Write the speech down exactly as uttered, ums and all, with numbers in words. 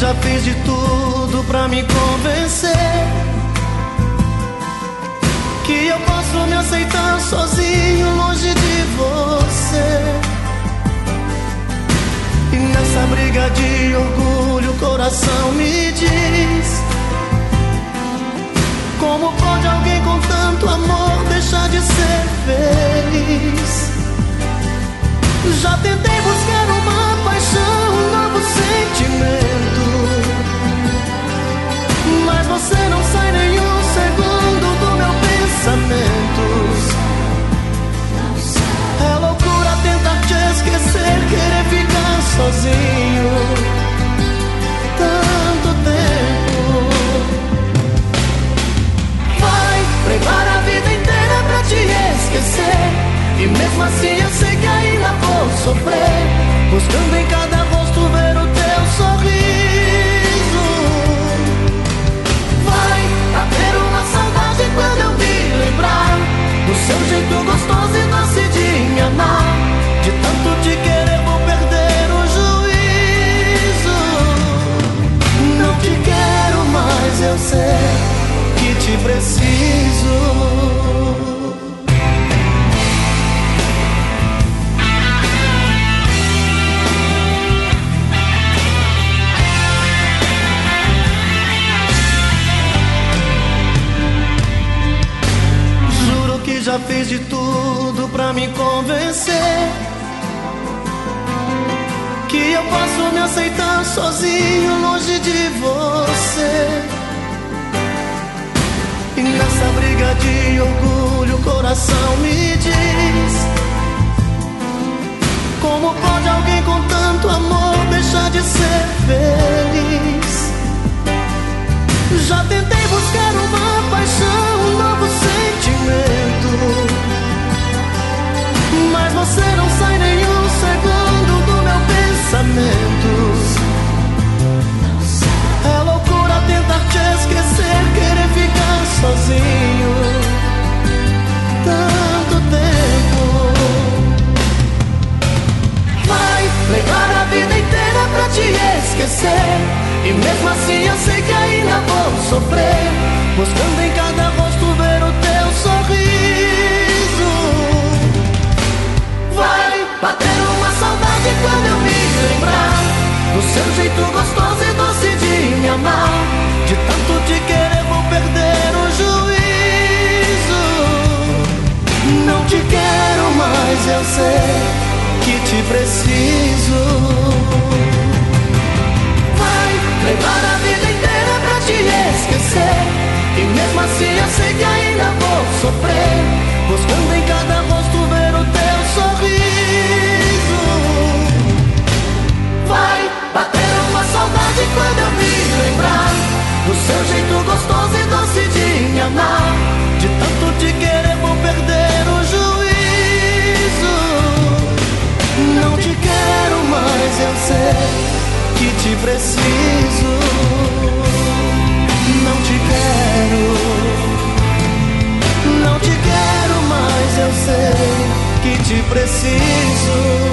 já fiz de tudo pra me convencer que eu posso me aceitar sozinho, longe de você. E nessa briga de orgulho o coração me diz: como pode alguém com tanto amor deixar de ser feliz? Já tentei buscar uma paixão, um novo sentimento, mas você não sai nenhum segundo do meu pensamento. É loucura tentar te esquecer, querer ficar sozinho tanto tempo. Vai levar a vida inteira pra te esquecer, e mesmo assim eu sei que ainda vou sofrer, buscando em cada rosto ver o teu sorriso. Vai bater uma saudade quando eu me lembrar do seu jeito gostoso e doce de me amar. De tanto te querer vou perder o juízo. Não te quero mais, eu sei que te preciso. Já fiz de tudo pra me convencer que eu posso me aceitar sozinho, longe de você. E nessa briga de orgulho o coração me diz: como pode alguém com tanto amor deixar de ser feliz? Já tentei buscar uma paixão, um novo sentimento, mas você não sai nenhum segundo do meu pensamento. É loucura tentar te esquecer, querer ficar sozinho tanto tempo. Vai levar a vida inteira pra te esquecer, e mesmo assim eu sei que ainda vou sofrer, buscando em cada rosto ver o teu sorriso. Vai bater uma saudade quando eu me lembrar do seu jeito gostoso e doce de me amar. De tanto te querer vou perder o juízo. Não te quero mais, eu sei que te preciso. Levar a vida inteira pra te esquecer, e mesmo assim eu sei que ainda vou sofrer, buscando em cada rosto ver o teu sorriso. Vai bater uma saudade quando eu me lembrar do seu jeito gostoso e doce de me amar. De tanto te querer vou perder o juízo. Não te quero mais, eu sei que te preciso. Não te quero, não te quero mais, eu sei que te preciso.